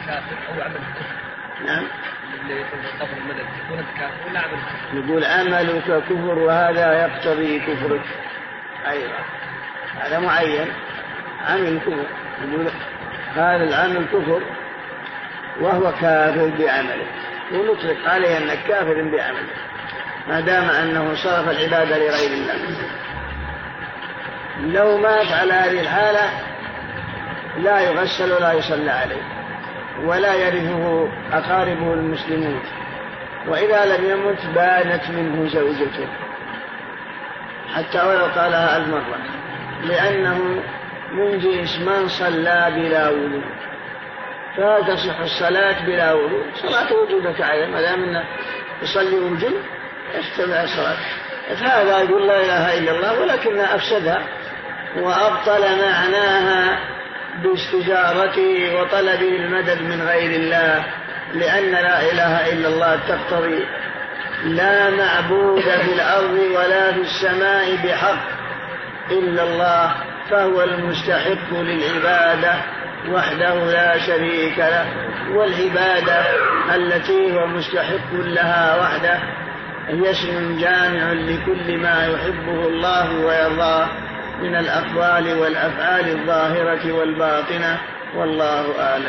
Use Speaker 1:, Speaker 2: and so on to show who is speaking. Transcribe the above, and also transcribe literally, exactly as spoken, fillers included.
Speaker 1: كافر أو عمل كفر؟
Speaker 2: نعم.
Speaker 1: اللي يكون قبر المدد يكون كافر ولا عمل كفر؟
Speaker 2: يقول عملك كفر وهذا يقتضي كفرك. أيضا هذا معين عمل كفر، يقول هذا العمل كفر وهو كافر بعمله، ونطلق عليه أنك كافر بعمله ما دام أنه صرف العبادة لغير الله. لو مات على هذه الحالة لا يغسل ولا يصلى عليه ولا يرثه أقاربه المسلمون، وإذا لم يمت بانت منه زوجته حتى ولو قالها المرة، لأنه من جنس من صلى بلا وضوء، فلا تصح الصلاة بلا وضوء، صلاة وجودك عليه ما دام انه يصلي وجود يستمع الصلاة. فهذا يقول لا إله إلا الله ولكنها أفسدها وأبطل معناها باستجارته وطلبه المدد من غير الله، لأن لا إله إلا الله تقتضي لا معبود في الأرض ولا في السماء بحق إلا الله، فهو المستحق للعبادة وحده لا شريك له، والعبادة التي هو مستحق لها وحده هي اسم جامع لكل ما يحبه الله ويرضاه من الأقوال والأفعال الظاهرة والباطنة، والله أعلم.